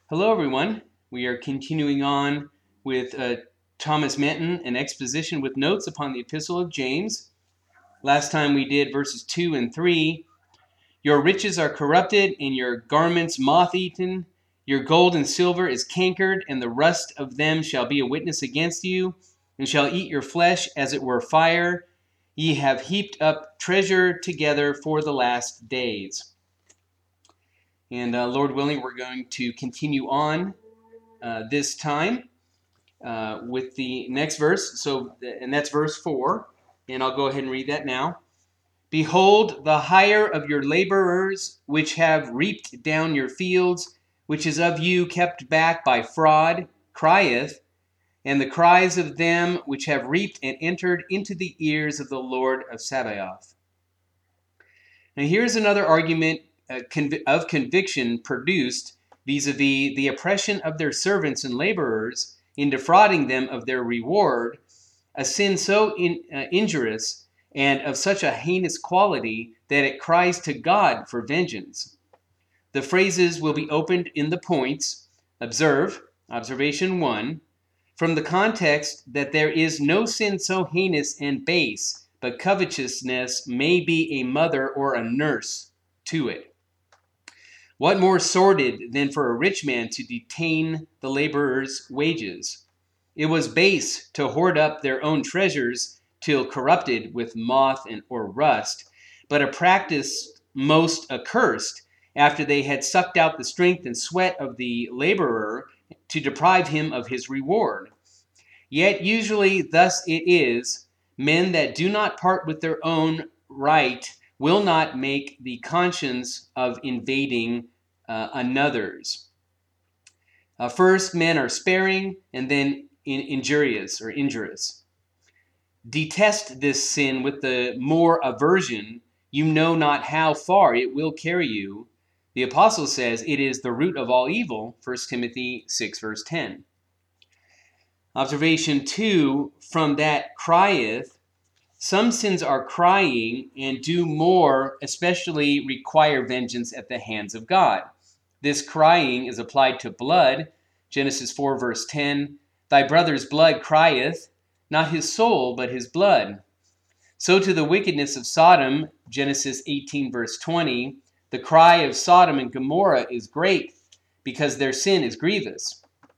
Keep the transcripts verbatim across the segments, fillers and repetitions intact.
Hello, everyone. We are continuing on with uh, Thomas Manton, an exposition with notes upon the Epistle of James. Last time we did verses two and three. Your riches are corrupted, and your garments moth-eaten. Your gold and silver is cankered, and the rust of them shall be a witness against you, and shall eat your flesh as it were fire. Ye have heaped up treasure together for the last days. And uh, Lord willing, we're going to continue on uh, this time uh, with the next verse. So, and that's verse four. And I'll go ahead and read that now. Behold, the hire of your laborers, which have reaped down your fields, which is of you kept back by fraud, crieth, and the cries of them which have reaped and entered into the ears of the Lord of Sabaoth. Now here's another argument uh, conv- of conviction produced vis-a-vis the oppression of their servants and laborers in defrauding them of their reward, a sin so in, uh, injurious and of such a heinous quality that it cries to God for vengeance. The phrases will be opened in the points. Observe, observation one, from the context that there is no sin so heinous and base, but covetousness may be a mother or a nurse to it. What more sordid than for a rich man to detain the laborer's wages? It was base to hoard up their own treasures till corrupted with moth and or rust, but a practice most accursed after they had sucked out the strength and sweat of the laborer to deprive him of his reward. Yet usually thus it is, men that do not part with their own right will not make the conscience of invading uh, another's. Uh, first, men are sparing, and then in, injurious or injurious. Detest this sin with the more aversion. You know not how far it will carry you. The apostle says it is the root of all evil, First Timothy six, verse ten. Observation two, from that crieth, some sins are crying and do more, especially require vengeance at the hands of God. This crying is applied to blood, Genesis four, verse ten. Thy brother's blood crieth, not his soul, but his blood. So to the wickedness of Sodom, Genesis eighteen, verse twenty, the cry of Sodom and Gomorrah is great, because their sin is grievous.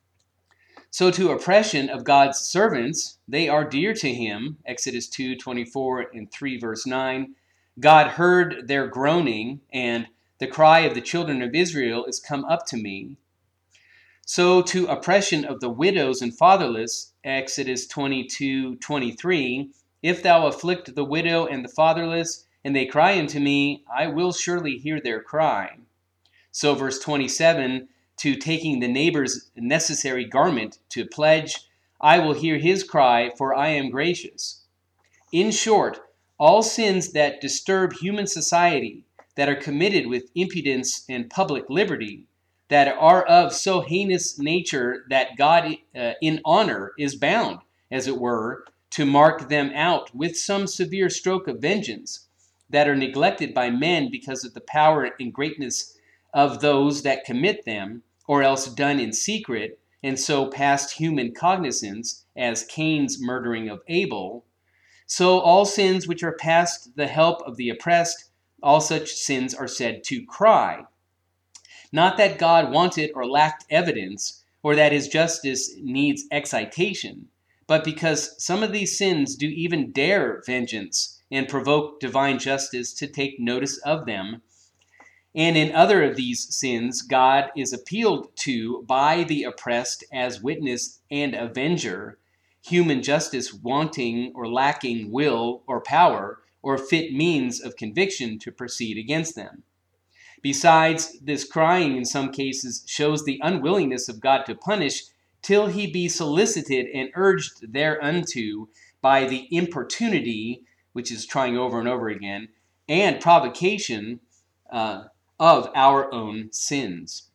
So to oppression of God's servants, they are dear to him, Exodus two, twenty-four and three, verse nine. God heard their groaning, and the cry of the children of Israel is come up to me. So to oppression of the widows and fatherless, Exodus twenty-two, twenty-three, if thou afflict the widow and the fatherless, and they cry unto me, I will surely hear their cry. So verse twenty-seven, to taking the neighbor's necessary garment to pledge, I will hear his cry, for I am gracious. In short, all sins that disturb human society, that are committed with impudence and public liberty, that are of so heinous nature that God uh, in honor is bound, as it were, to mark them out with some severe stroke of vengeance, that are neglected by men because of the power and greatness of those that commit them, or else done in secret, and so past human cognizance, as Cain's murdering of Abel. So all sins which are past the help of the oppressed, all such sins are said to cry. Not that God wanted or lacked evidence, or that his justice needs excitation, but because some of these sins do even dare vengeance and provoke divine justice to take notice of them. And in other of these sins, God is appealed to by the oppressed as witness and avenger, human justice wanting or lacking will or power or fit means of conviction to proceed against them. Besides, this crying in some cases shows the unwillingness of God to punish till he be solicited and urged thereunto by the importunity, which is trying over and over again, and provocation uh, of our own sins.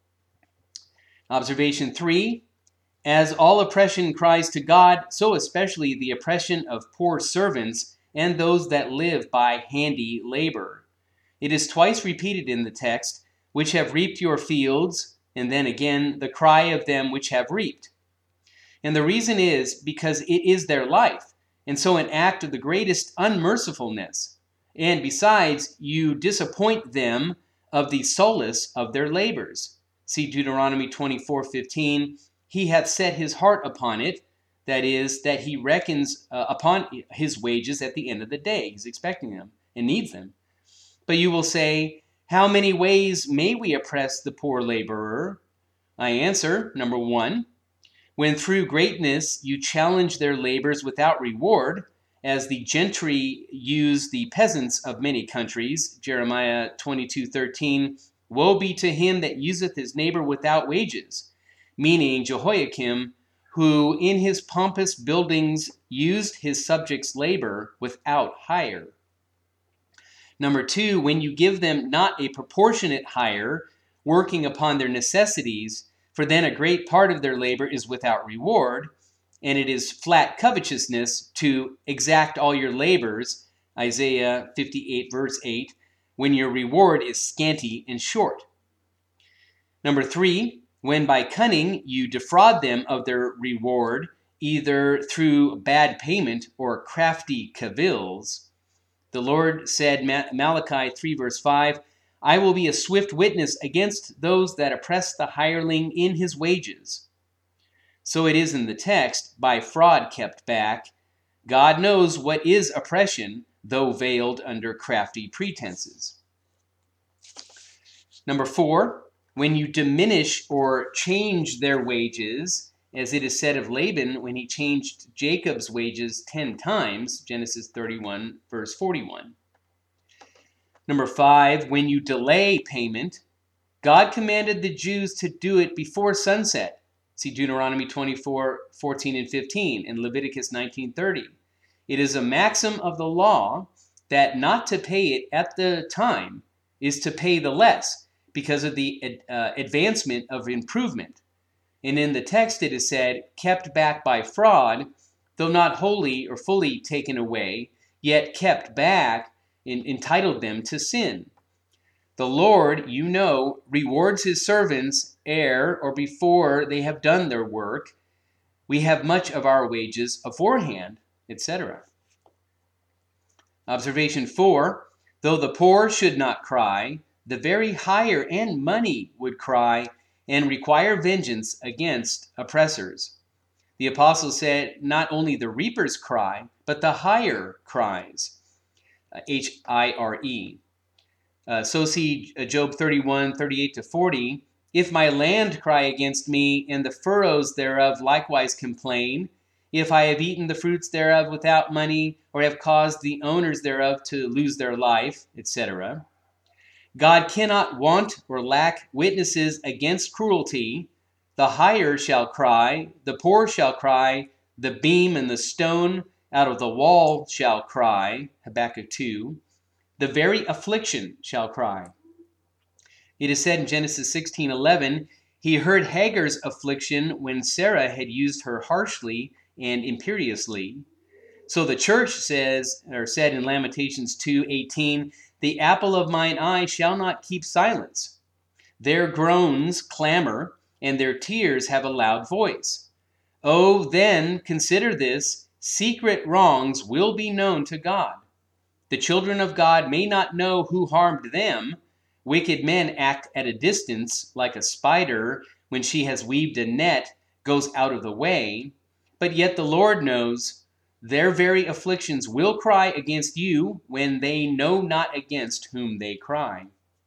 Observation three, as all oppression cries to God, so especially the oppression of poor servants and those that live by handy labor. It is twice repeated in the text, which have reaped your fields, And then again, the cry of them which have reaped. And the reason is because it is their life, and so an act of the greatest unmercifulness. And besides, you disappoint them of the solace of their labors. See Deuteronomy twenty-four fifteen. He hath set his heart upon it, that is, that he reckons uh, upon his wages at the end of the day. He's expecting them and needs them. But you will say, how many ways may we oppress the poor laborer? I answer, number one, when through greatness you challenge their labors without reward, as the gentry use the peasants of many countries, Jeremiah twenty-two thirteen, woe be to him that useth his neighbor without wages, meaning Jehoiakim, who in his pompous buildings used his subjects' labor without hire. Number two, when you give them not a proportionate hire, working upon their necessities, for then a great part of their labor is without reward, and it is flat covetousness to exact all your labors, Isaiah fifty-eight verse eight, when your reward is scanty and short. Number three, when by cunning you defraud them of their reward, either through bad payment or crafty cavils. The Lord said, Malachi three verse five, I will be a swift witness against those that oppress the hireling in his wages. So it is in the text, by fraud kept back. God knows what is oppression, though veiled under crafty pretenses. Number four, when you diminish or change their wages, as it is said of Laban when he changed Jacob's wages ten times, Genesis thirty-one, verse forty-one. Number five, when you delay payment, God commanded the Jews to do it before sunset. See Deuteronomy twenty-four, fourteen and fifteen, and Leviticus nineteen thirty. It is a maxim of the law that not to pay it at the time is to pay the less because of the uh, advancement of improvement. And in the text it is said, kept back by fraud, though not wholly or fully taken away, yet kept back and entitled them to sin. The Lord, you know, rewards his servants ere or before they have done their work. We have much of our wages aforehand, et cetera. Observation four, though the poor should not cry, the very hire and money would cry and require vengeance against oppressors. The apostle said, not only the reapers cry, but the hire cries. Uh, H I R E. Uh, so see Job thirty-one, thirty-eight to forty. If my land cry against me, and the furrows thereof likewise complain, if I have eaten the fruits thereof without money, or have caused the owners thereof to lose their life, et cetera. God cannot want or lack witnesses against cruelty. The hire shall cry, the poor shall cry, the beam and the stone out of the wall shall cry, Habakkuk two. The very affliction shall cry. It is said in Genesis sixteen eleven, he heard Hagar's affliction when Sarah had used her harshly and imperiously. So the church says, or said in Lamentations two eighteen, the apple of mine eye shall not keep silence. Their groans clamor, and their tears have a loud voice. Oh, then consider this, secret wrongs will be known to God. The children of God may not know who harmed them. Wicked men act at a distance, like a spider, when she has weaved a net, goes out of the way. But yet the Lord knows. Their very afflictions will cry against you when they know not against whom they cry.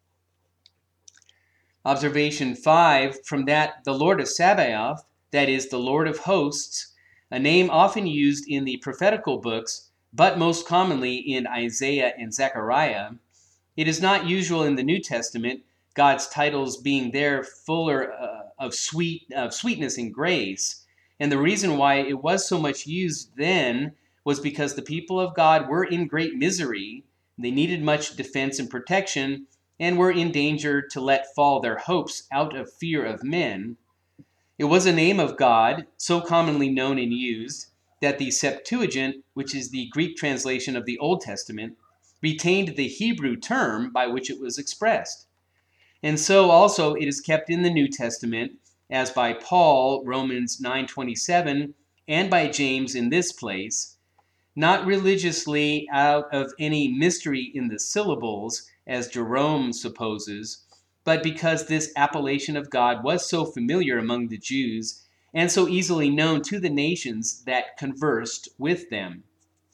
Observation five, from that the Lord of Sabaoth, that is, the Lord of hosts, a name often used in the prophetical books, but most commonly in Isaiah and Zechariah. It is not usual in the New Testament, God's titles being there fuller uh, of sweet of sweetness and grace. And the reason why it was so much used then was because the people of God were in great misery. They needed much defense and protection and were in danger to let fall their hopes out of fear of men. It was a name of God, so commonly known and used, that the Septuagint, which is the Greek translation of the Old Testament, retained the Hebrew term by which it was expressed. And so also it is kept in the New Testament, as by Paul, Romans nine twenty-seven, and by James in this place, not religiously out of any mystery in the syllables, as Jerome supposes, but because this appellation of God was so familiar among the Jews and so easily known to the nations that conversed with them.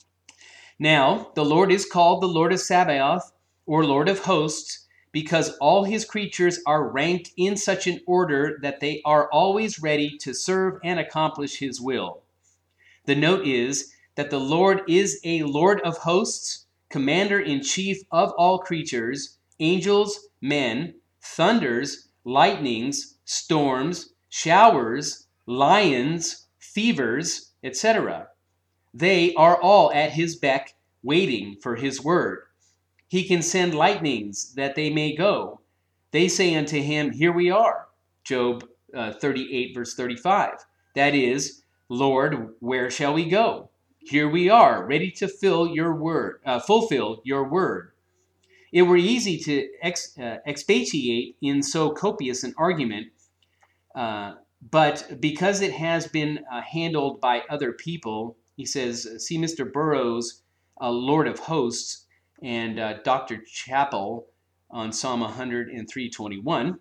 Now, the Lord is called the Lord of Sabaoth, or Lord of hosts, because all his creatures are ranked in such an order that they are always ready to serve and accomplish his will. The note is that the Lord is a Lord of hosts, commander-in-chief of all creatures, angels, men, thunders, lightnings, storms, showers, lions, fevers, et cetera. They are all at his beck, waiting for his word. He can send lightnings that they may go. They say unto him, Here we are. Job uh, thirty-eight, verse thirty-five. That is, Lord, where shall we go? Here we are, ready to fill your word, uh, fulfill your word. It were easy to ex, uh, expatiate in so copious an argument, uh, but because it has been uh, handled by other people, he says, see Mister Burroughs, uh, Lord of Hosts, and uh, Doctor Chappell on Psalm one hundred three twenty-one.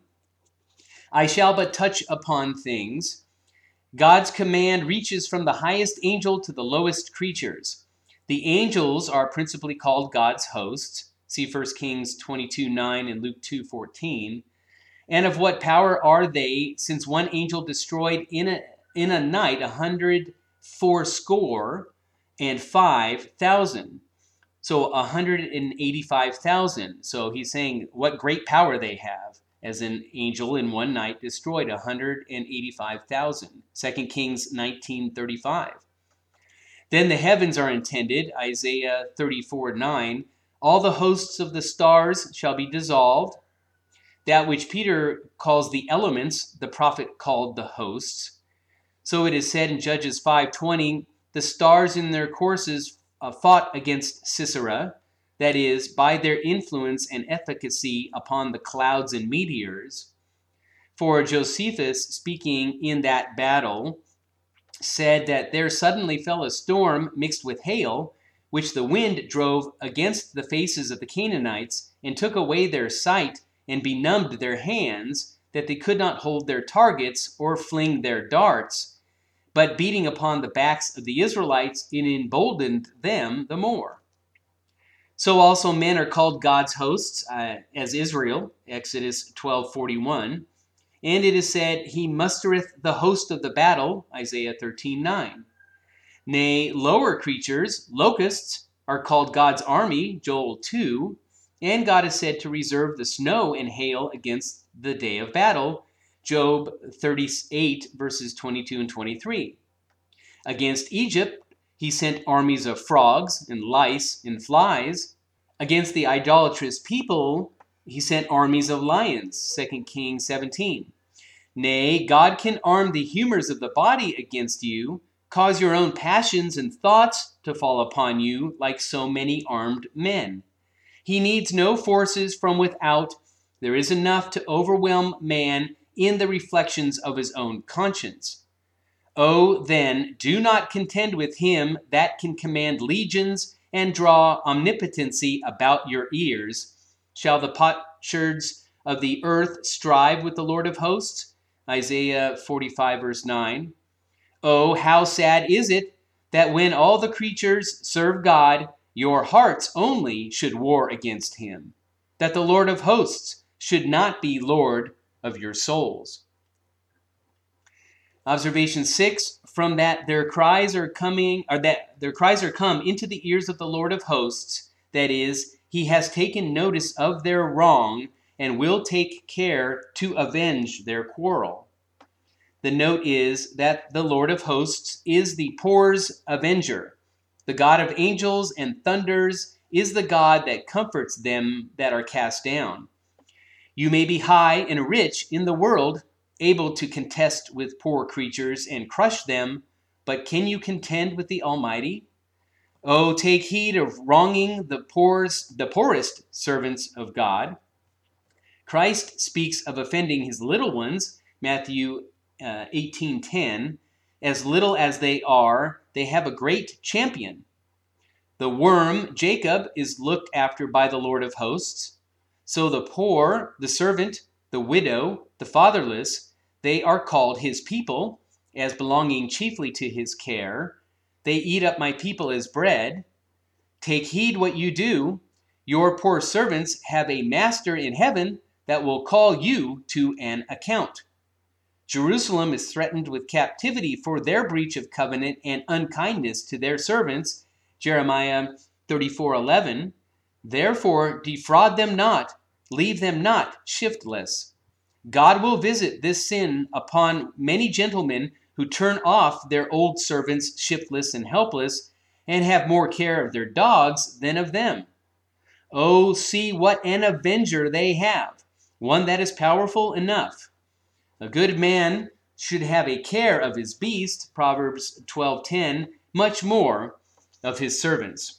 I shall but touch upon things. God's command reaches from the highest angel to the lowest creatures. The angels are principally called God's hosts. See First Kings twenty-two nine and Luke two fourteen. And of what power are they, since one angel destroyed in a, in a night a hundred fourscore and five thousand? So one hundred eighty-five thousand. So he's saying what great power they have, as an angel in one night destroyed one hundred eighty-five thousand. Second Kings nineteen thirty-five. Then the heavens are intended, Isaiah thirty-four nine. All the hosts of the stars shall be dissolved. That which Peter calls the elements, the prophet called the hosts. So it is said in Judges five twenty, the stars in their courses uh, fought against Sisera, that is, by their influence and efficacy upon the clouds and meteors. For Josephus, speaking in that battle, said that there suddenly fell a storm mixed with hail, which the wind drove against the faces of the Canaanites and took away their sight and benumbed their hands, that they could not hold their targets or fling their darts, but beating upon the backs of the Israelites, it emboldened them the more. So also men are called God's hosts, uh, as Israel, Exodus twelve forty-one. And it is said, he mustereth the host of the battle, Isaiah thirteen nine. Nay, lower creatures, locusts, are called God's army, Joel two. And God is said to reserve the snow and hail against the day of battle, Job thirty-eight, verses twenty-two and twenty-three. Against Egypt, he sent armies of frogs and lice and flies. Against the idolatrous people, he sent armies of lions, Second Kings seventeen. Nay, God can arm the humors of the body against you, cause your own passions and thoughts to fall upon you like so many armed men. He needs no forces from without. There is enough to overwhelm man in the reflections of his own conscience. Oh, then, do not contend with him that can command legions and draw omnipotency about your ears. Shall the potsherds of the earth strive with the Lord of hosts? Isaiah forty-five, verse nine. Oh, how sad is it that when all the creatures serve God, your hearts only should war against him, that the Lord of hosts should not be Lord of your souls. Observation six, from that their cries are coming, or that their cries are come into the ears of the Lord of hosts, that is, he has taken notice of their wrong and will take care to avenge their quarrel. The note is that the Lord of hosts is the poor's avenger. The God of angels and thunders is the God that comforts them that are cast down. You may be high and rich in the world, able to contest with poor creatures and crush them, but can you contend with the Almighty? Oh, take heed of wronging the poorest, the poorest servants of God. Christ speaks of offending his little ones, Matthew uh, eighteen ten, as little as they are, they have a great champion. The worm, Jacob, is looked after by the Lord of hosts. So the poor, the servant, the widow, the fatherless, they are called his people, as belonging chiefly to his care. They eat up my people as bread. Take heed what you do. Your poor servants have a master in heaven that will call you to an account. Jerusalem is threatened with captivity for their breach of covenant and unkindness to their servants, Jeremiah thirty-four eleven. Therefore, defraud them not, leave them not shiftless. God will visit this sin upon many gentlemen who turn off their old servants shiftless and helpless, and have more care of their dogs than of them. Oh, see what an avenger they have, one that is powerful enough. A good man should have a care of his beast, Proverbs twelve ten, much more of his servants.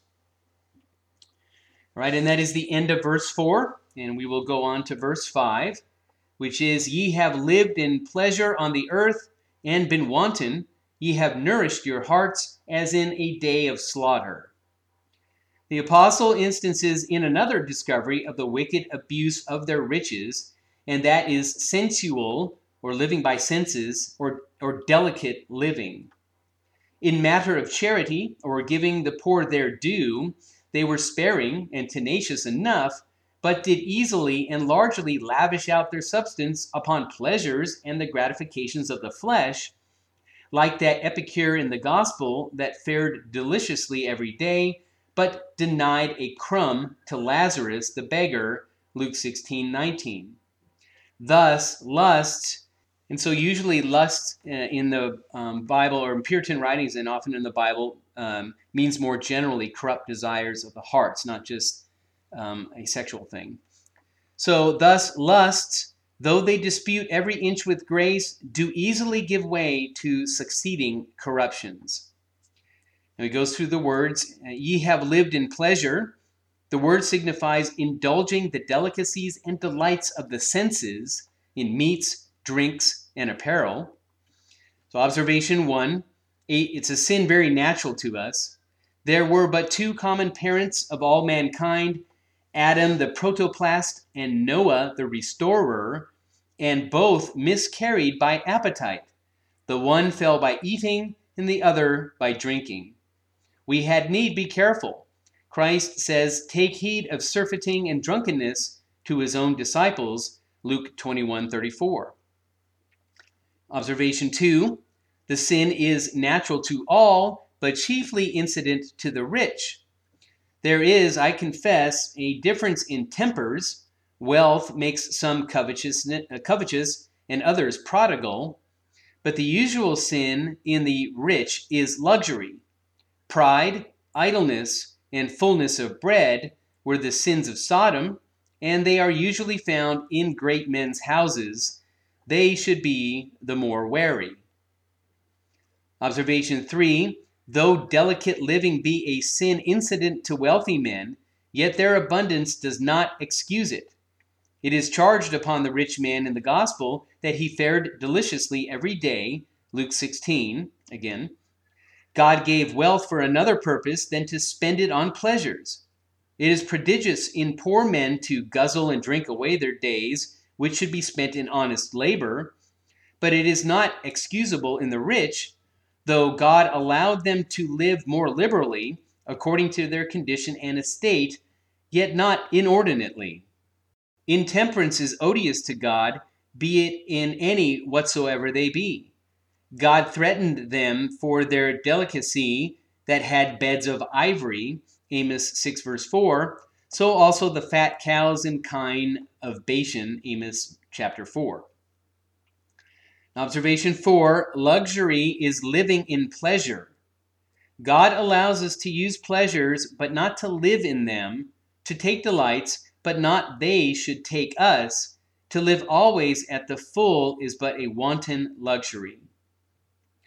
All right, and that is the end of verse four, and we will go on to verse five, which is, Ye have lived in pleasure on the earth, and been wanton, ye have nourished your hearts as in a day of slaughter. The apostle instances in another discovery of the wicked abuse of their riches, and that is sensual, or living by senses, or, or delicate living. In matter of charity, or giving the poor their due, they were sparing and tenacious enough, but did easily and largely lavish out their substance upon pleasures and the gratifications of the flesh, like that epicure in the gospel that fared deliciously every day, but denied a crumb to Lazarus the beggar, Luke sixteen nineteen. Thus, lust, and so usually lust uh, in the um, Bible, or in Puritan writings and often in the Bible, um, means more generally corrupt desires of the hearts, not just um, a sexual thing. So thus lusts, though they dispute every inch with grace, do easily give way to succeeding corruptions. Now he goes through the words, ye have lived in pleasure. The word signifies indulging the delicacies and delights of the senses in meats, drinks, and apparel. So observation one, it's a sin very natural to us. There were but two common parents of all mankind, Adam the protoplast and Noah the restorer, and both miscarried by appetite. The one fell by eating, and the other by drinking. We had need be careful. Christ says, take heed of surfeiting and drunkenness to his own disciples, Luke twenty-one thirty-four. Observation two, the sin is natural to all, but chiefly incident to the rich. There is, I confess, a difference in tempers. Wealth makes some covetous, covetous and others prodigal, but the usual sin in the rich is luxury. Pride, idleness, and fullness of bread were the sins of Sodom, and they are usually found in great men's houses. They should be the more wary. Observation three, though delicate living be a sin incident to wealthy men, yet their abundance does not excuse it. It is charged upon the rich man in the gospel that he fared deliciously every day, Luke sixteen, again. God gave wealth for another purpose than to spend it on pleasures. It is prodigious in poor men to guzzle and drink away their days, which should be spent in honest labor, but it is not excusable in the rich, though God allowed them to live more liberally, according to their condition and estate, yet not inordinately. Intemperance is odious to God, be it in any whatsoever they be. God threatened them for their delicacy that had beds of ivory, Amos six verse four, so also the fat cows and kine of Bashan, Amos chapter four. Observation four, luxury is living in pleasure. God allows us to use pleasures, but not to live in them, to take delights, but not they should take us. To live always at the full is but a wanton luxury.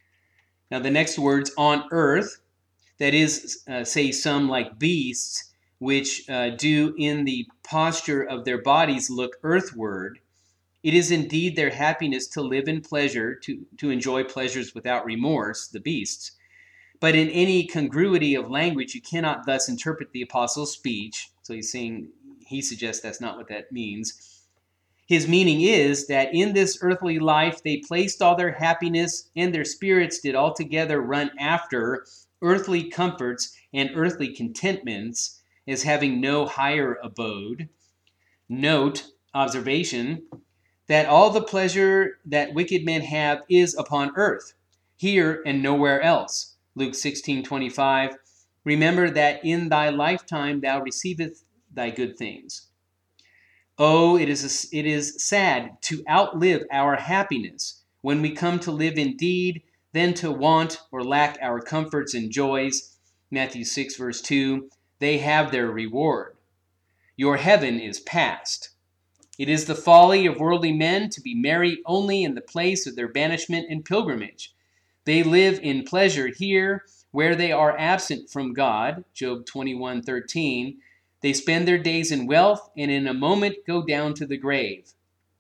Now the next words, on earth, that is, uh, say some like beasts, which uh, do in the posture of their bodies look earthward. It is indeed their happiness to live in pleasure, to, to enjoy pleasures without remorse, the beasts. But in any congruity of language, you cannot thus interpret the apostle's speech. So he's saying, he suggests that's not what that means. His meaning is that in this earthly life, they placed all their happiness, and their spirits did altogether run after earthly comforts and earthly contentments, as having no higher abode. Note, observation, that all the pleasure that wicked men have is upon earth, here and nowhere else. Luke sixteen twenty-five, remember that in thy lifetime thou receivest thy good things. Oh, it is, a, it is sad to outlive our happiness. When we come to live indeed, then to want or lack our comforts and joys. Matthew six, verse two, they have their reward. Your heaven is past. It is the folly of worldly men to be merry only in the place of their banishment and pilgrimage. They live in pleasure here, where they are absent from God. Job twenty-one thirteen. They spend their days in wealth, and in a moment go down to the grave.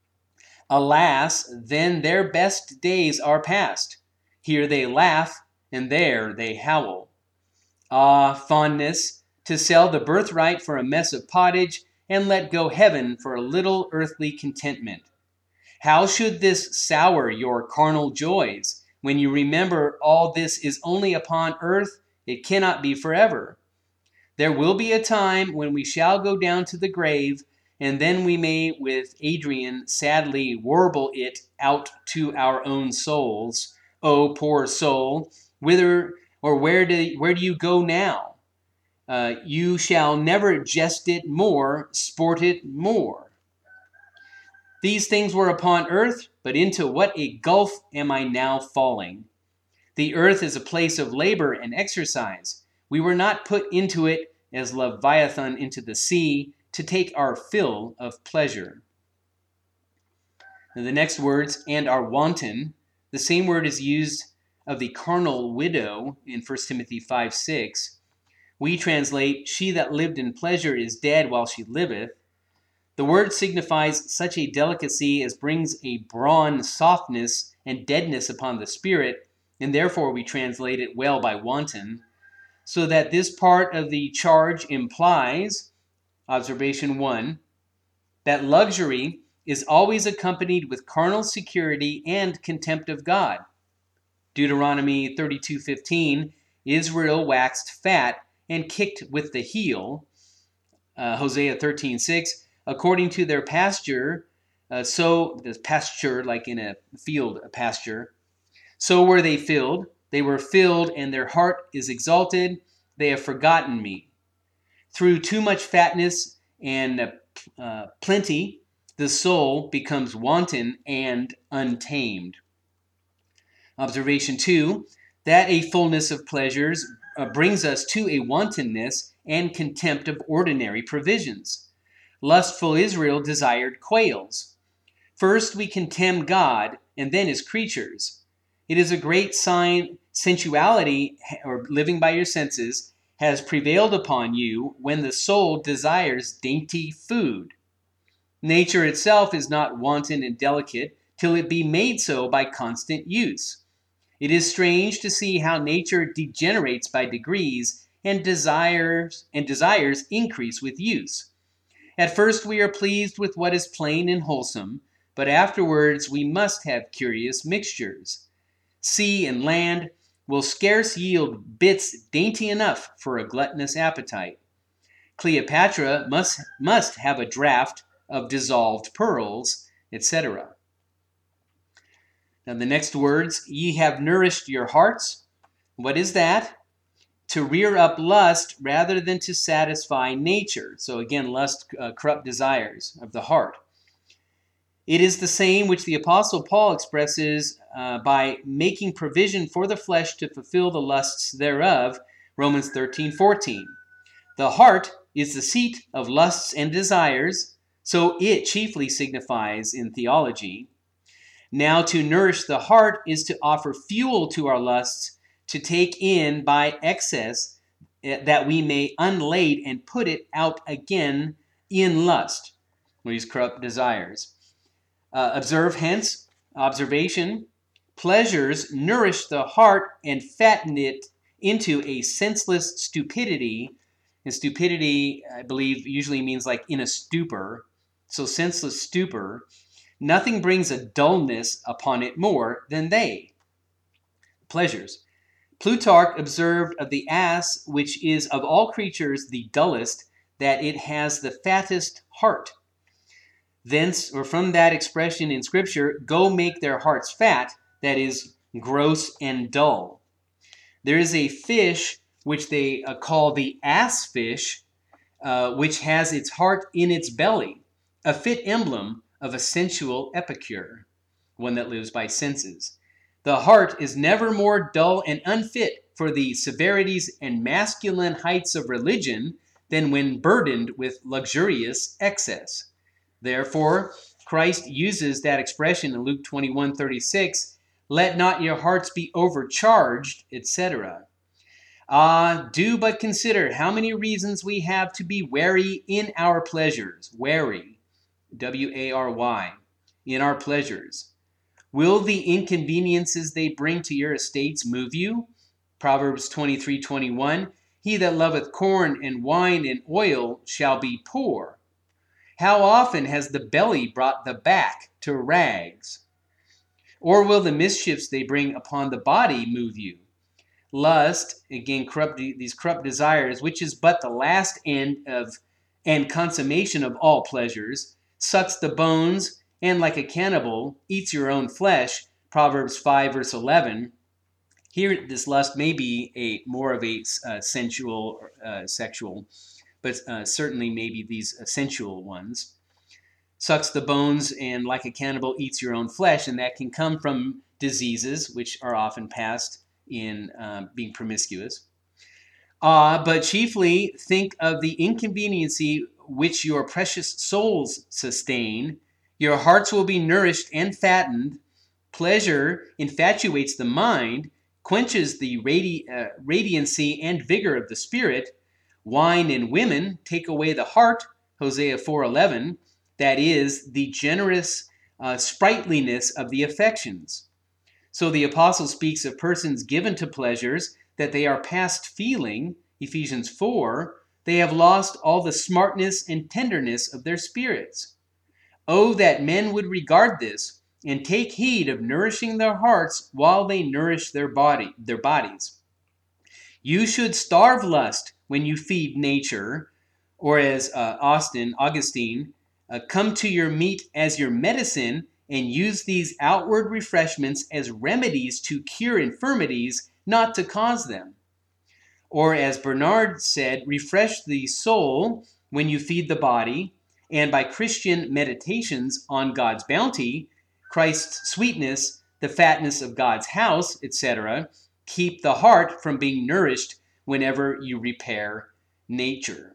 Alas, then their best days are past. Here they laugh, and there they howl. Ah, fondness, to sell the birthright for a mess of pottage, and let go heaven for a little earthly contentment. How should this sour your carnal joys? When you remember all this is only upon earth, it cannot be forever. There will be a time when we shall go down to the grave, and then we may, with Adrian, sadly warble it out to our own souls. Oh, poor soul, whither or where do, where do you go now? Uh, you shall never jest it more, sport it more. These things were upon earth, but into what a gulf am I now falling? The earth is a place of labor and exercise. We were not put into it as Leviathan into the sea to take our fill of pleasure. Now the next words, and are wanton. The same word is used of the carnal widow in First Timothy five six. We translate, she that lived in pleasure is dead while she liveth. The word signifies such a delicacy as brings a brawn softness and deadness upon the spirit, and therefore we translate it well by wanton, so that this part of the charge implies, observation one, that luxury is always accompanied with carnal security and contempt of God. Deuteronomy thirty-two fifteen, Israel waxed fat and kicked with the heel. Uh, Hosea thirteen six, according to their pasture, uh, so, the pasture like in a field, a pasture, so were they filled. They were filled, and their heart is exalted. They have forgotten me. Through too much fatness and uh, plenty, the soul becomes wanton and untamed. Observation two, that a fullness of pleasures uh, brings us to a wantonness and contempt of ordinary provisions. Lustful Israel desired quails. First we contemn God, and then his creatures. It is a great sign sensuality, or living by your senses, has prevailed upon you when the soul desires dainty food. Nature itself is not wanton and delicate till it be made so by constant use. It is strange to see how nature degenerates by degrees, and desires and desires increase with use. At first we are pleased with what is plain and wholesome, but afterwards we must have curious mixtures. Sea and land will scarce yield bits dainty enough for a gluttonous appetite. Cleopatra must, must have a draught of dissolved pearls, et cetera. Now the next words, ye have nourished your hearts. What is that? To rear up lust rather than to satisfy nature. So again, lust, uh, corrupt desires of the heart. It is the same which the Apostle Paul expresses uh, by making provision for the flesh to fulfill the lusts thereof, Romans thirteen fourteen. The heart is the seat of lusts and desires, so it chiefly signifies in theology. Now to nourish the heart is to offer fuel to our lusts, to take in by excess that we may unlade and put it out again in lust, or these corrupt desires. Uh, observe hence, observation, pleasures nourish the heart and fatten it into a senseless stupidity. And stupidity, I believe, usually means like in a stupor. So senseless stupor. Nothing brings a dullness upon it more than they. Pleasures. Plutarch observed of the ass, which is of all creatures the dullest, that it has the fattest heart. Thence, or from that expression in Scripture, go make their hearts fat, that is, gross and dull. There is a fish which they uh, call the ass fish, uh, which has its heart in its belly, a fit emblem of a sensual epicure, one that lives by senses. The heart is never more dull and unfit for the severities and masculine heights of religion than when burdened with luxurious excess. Therefore, Christ uses that expression in Luke twenty-one thirty-six, let not your hearts be overcharged, et cetera. Ah, do but consider how many reasons we have to be wary in our pleasures. Wary, W A R Y, in our pleasures. Will the inconveniences they bring to your estates move you? Proverbs twenty-three twenty-one, he that loveth corn and wine and oil shall be poor. How often has the belly brought the back to rags? Or will the mischiefs they bring upon the body move you? Lust, again, corrupt, these corrupt desires, which is but the last end of and consummation of all pleasures, sucks the bones, and like a cannibal, eats your own flesh, Proverbs five, verse eleven. Here, this lust may be a more of a uh, sensual, uh, sexual, but uh, certainly maybe these uh, sensual ones. Sucks the bones, and like a cannibal, eats your own flesh, and that can come from diseases, which are often passed in uh, being promiscuous. Uh, but chiefly think of the inconveniency which your precious souls sustain. Your hearts will be nourished and fattened. Pleasure infatuates the mind, quenches the radi- uh, radiancy and vigor of the spirit. Wine and women take away the heart, Hosea four eleven, that is, the generous uh, sprightliness of the affections. So the apostle speaks of persons given to pleasures that they are past feeling, Ephesians four, they have lost all the smartness and tenderness of their spirits. Oh, that men would regard this and take heed of nourishing their hearts while they nourish their body, their bodies. You should starve lust when you feed nature, or as uh, Austin, Augustine, uh, come to your meat as your medicine and use these outward refreshments as remedies to cure infirmities, not to cause them. Or as Bernard said, refresh the soul when you feed the body, and by Christian meditations on God's bounty, Christ's sweetness, the fatness of God's house, et cetera, keep the heart from being nourished whenever you repair nature.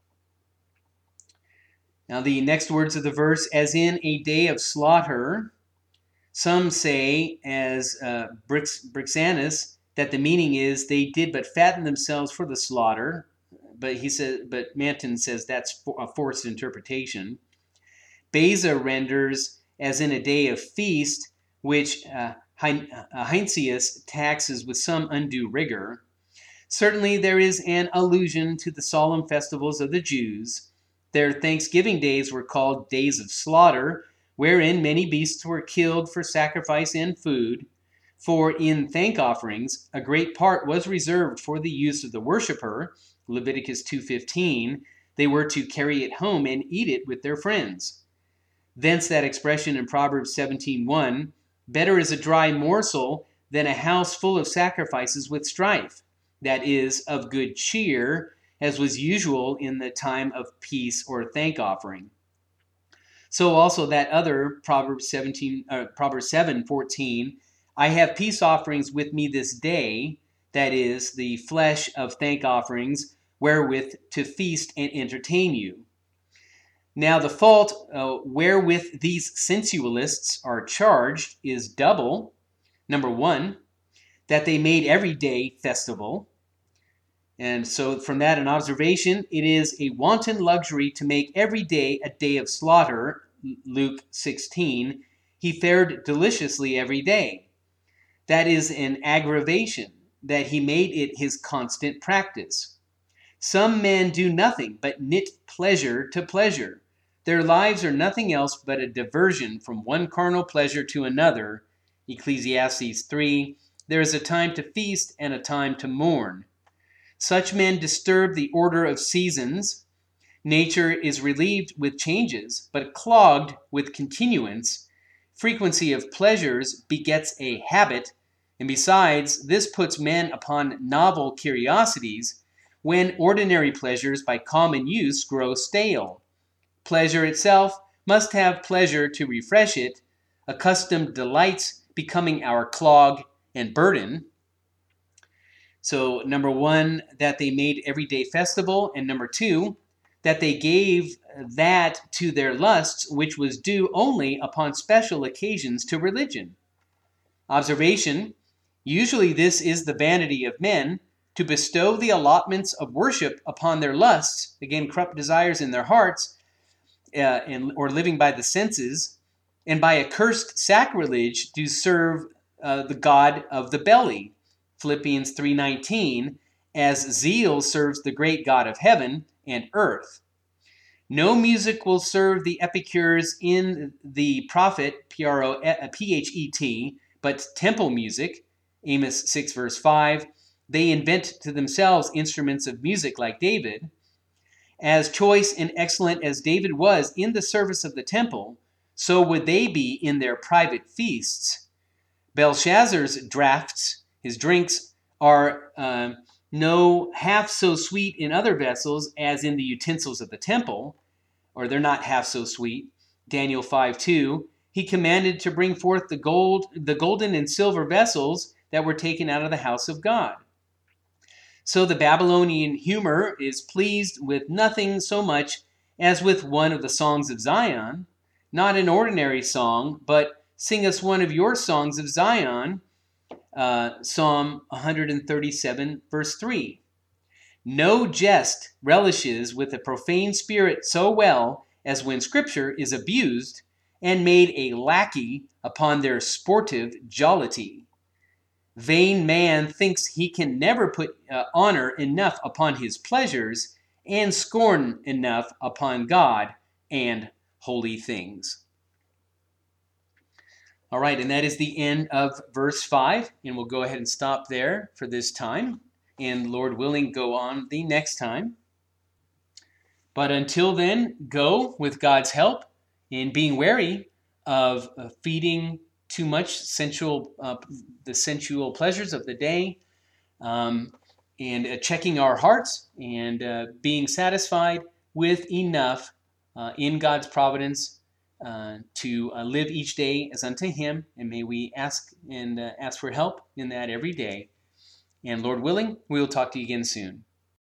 Now the next words of the verse, as in a day of slaughter. Some say, as uh, Brix, Brixanus, that the meaning is they did but fatten themselves for the slaughter. But he says, but Manton says that's a forced interpretation. Beza renders as in a day of feast, which uh, Heinsius taxes with some undue rigor. Certainly there is an allusion to the solemn festivals of the Jews. Their Thanksgiving days were called days of slaughter, wherein many beasts were killed for sacrifice and food. For in thank offerings, a great part was reserved for the use of the worshiper, Leviticus two fifteen. They were to carry it home and eat it with their friends. Thence that expression in Proverbs seventeen one, better is a dry morsel than a house full of sacrifices with strife, that is, of good cheer, as was usual in the time of peace or thank offering. So also that other Proverbs seventeen, uh, Proverbs seven fourteen, I have peace offerings with me this day, that is, the flesh of thank offerings, wherewith to feast and entertain you. Now the fault uh, wherewith these sensualists are charged is double. Number one, that they made every day festival. And so from that, an observation, it is a wanton luxury to make every day a day of slaughter, Luke sixteen. He fared deliciously every day. That is an aggravation, that he made it his constant practice. Some men do nothing but knit pleasure to pleasure. Their lives are nothing else but a diversion from one carnal pleasure to another. Ecclesiastes three. There is a time to feast and a time to mourn. Such men disturb the order of seasons. Nature is relieved with changes, but clogged with continuance. Frequency of pleasures begets a habit, and besides, this puts men upon novel curiosities, when ordinary pleasures by common use grow stale. Pleasure itself must have pleasure to refresh it, accustomed delights becoming our clog and burden. So number one, that they made everyday festival, and number two, that they gave that to their lusts which was due only upon special occasions to religion. Observation, usually this is the vanity of men, to bestow the allotments of worship upon their lusts, again, corrupt desires in their hearts, uh, and, or living by the senses, and by accursed sacrilege do serve uh, the god of the belly, Philippians three nineteen, as zeal serves the great God of heaven and earth. No music will serve the epicures in the prophet, P R O P H E T, but temple music, Amos six verse five, they invent to themselves instruments of music like David. As choice and excellent as David was in the service of the temple, so would they be in their private feasts. Belshazzar's drafts, his drinks, are uh, no half so sweet in other vessels as in the utensils of the temple, or they're not half so sweet. Daniel five two, he commanded to bring forth the gold, the golden and silver vessels that were taken out of the house of God. So the Babylonian humor is pleased with nothing so much as with one of the songs of Zion, not an ordinary song, but sing us one of your songs of Zion, uh, Psalm one thirty-seven, verse three. No jest relishes with a profane spirit so well as when Scripture is abused and made a lackey upon their sportive jollity. Vain man thinks he can never put uh, honor enough upon his pleasures and scorn enough upon God and holy things. All right, and that is the end of verse five, and we'll go ahead and stop there for this time, and Lord willing, go on the next time. But until then, go with God's help in being wary of uh, feeding too much sensual, uh, the sensual pleasures of the day, um, and uh, checking our hearts and uh, being satisfied with enough uh, in God's providence uh, to uh, live each day as unto Him. And may we ask and uh, ask for help in that every day. And Lord willing, we will talk to you again soon.